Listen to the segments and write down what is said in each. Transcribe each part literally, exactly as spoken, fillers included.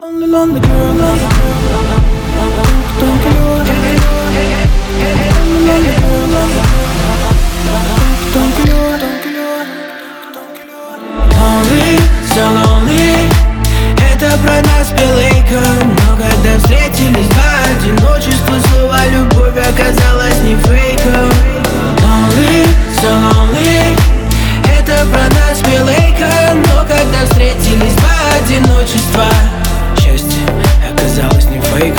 Lonely, lonely girl, lonely girl. Don't get old. Lonely, lonely girl, lonely girl. Don't get old, don't get old, don't get old. Lonely, so lonely. Это про нас пелейка. Но когда встретились два, одиночество, слова любовь оказалось не фейком. Lonely, so lonely. Это про нас пелейка. Но когда встретились два, одиночество, счастье оказалось не фейком.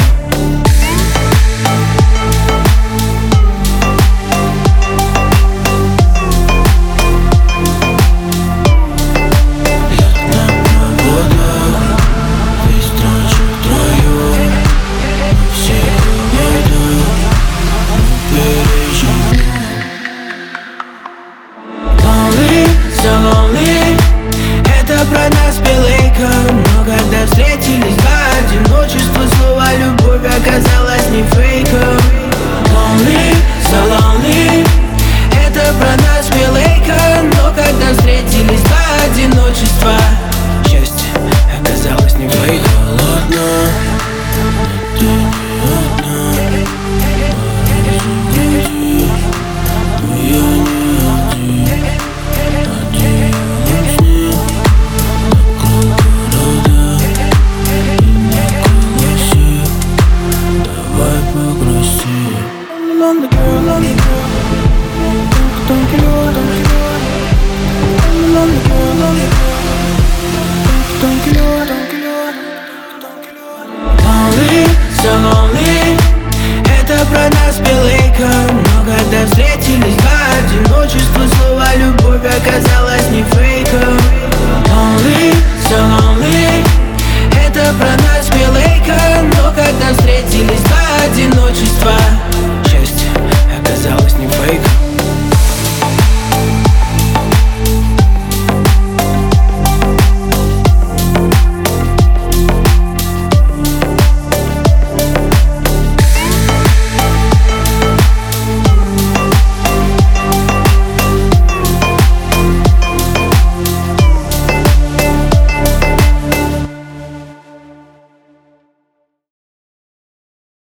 Про нас пелейка. Но когда встретились два, одиночество, слова любовь оказалась не фейком. Lonely, so lonely. Это про нас пелейка. Но когда встретились два, одиночество, счастье оказалось не фейком. Ладно, ты не одна. Пора заходи, я не один. Lonely girl, lonely girl. Don't get old, don't get old. Lonely girl, lonely girl. Don't get old, don't get old, don't get old. Lonely, so lonely. Это про нас пелейка. Но когда встретились два, одиночество, слова любовь оказалась не фейком. Lonely.